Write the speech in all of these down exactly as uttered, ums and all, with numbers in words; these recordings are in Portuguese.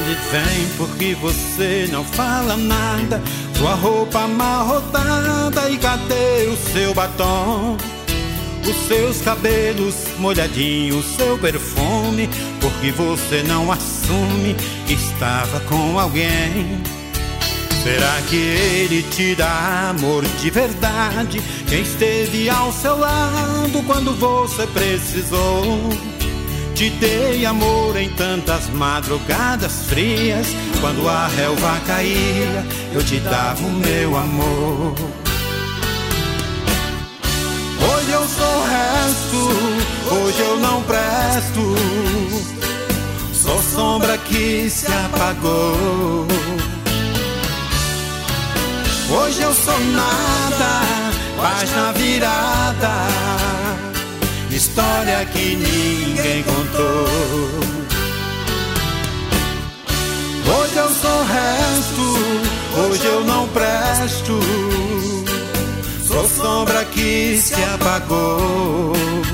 ele vem porque você não fala nada. Sua roupa amarrotada e cadê o seu batom? Os seus cabelos molhadinhos, seu perfume, porque você não assume que estava com alguém. Será que ele te dá amor de verdade? Quem esteve ao seu lado quando você precisou? Te dei amor em tantas madrugadas frias. Quando a relva caía, eu te dava o meu amor. Hoje eu sou o resto, hoje eu não presto. Sou sombra que se apagou. Hoje eu sou nada, página virada, história que ninguém contou. Hoje eu sou o resto, hoje eu não presto. Sou sombra que se apagou.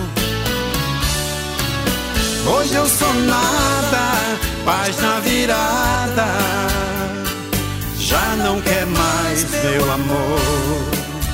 Hoje eu sou nada, página virada, já não quer mais meu amor.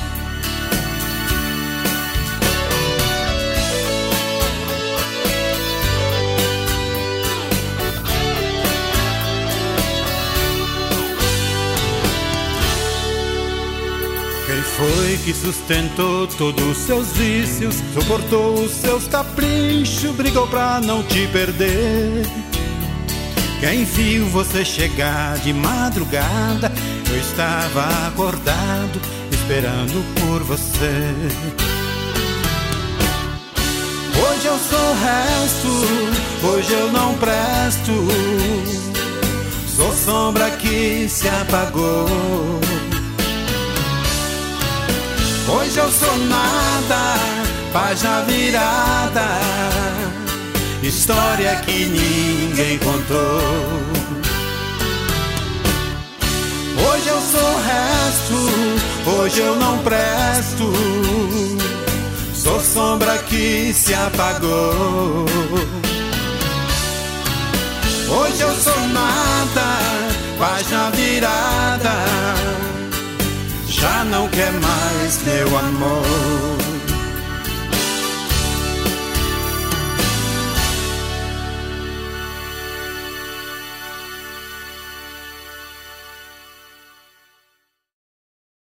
Quem foi que sustentou todos os seus vícios, suportou os seus caprichos, brigou pra não te perder? Quem viu você chegar de madrugada? Eu estava acordado, esperando por você. Hoje eu sou o resto, hoje eu não presto. Sou sombra que se apagou. Hoje eu sou nada, página virada, história que ninguém contou. Hoje eu sou o resto, hoje eu não presto. Sou sombra que se apagou. Hoje eu sou nada, página virada, já não quer mais meu amor.